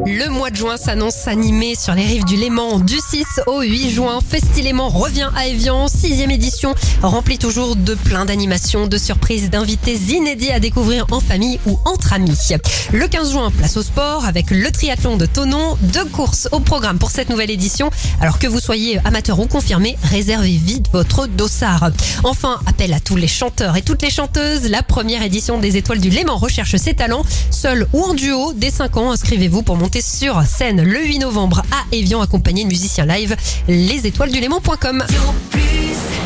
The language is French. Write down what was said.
Le mois de juin s'annonce animé sur les rives du Léman du 6 au 8 juin. Festiléman revient à Évian, 6e édition, remplie toujours de plein d'animations, de surprises, d'invités inédits à découvrir en famille ou entre amis. Le 15 juin, place au sport avec le triathlon de Thonon, 2 courses au programme pour cette nouvelle édition. Alors que vous soyez amateur ou confirmé, réservez vite votre dossard. Enfin, appel à tous les chanteurs et toutes les chanteuses. La première édition des Étoiles du Léman recherche ses talents, seul ou en duo. Dès 5 ans, inscrivez-vous pour monter sur scène le 8 novembre à Évian, accompagné de musiciens live. lesétoilesduléman.com.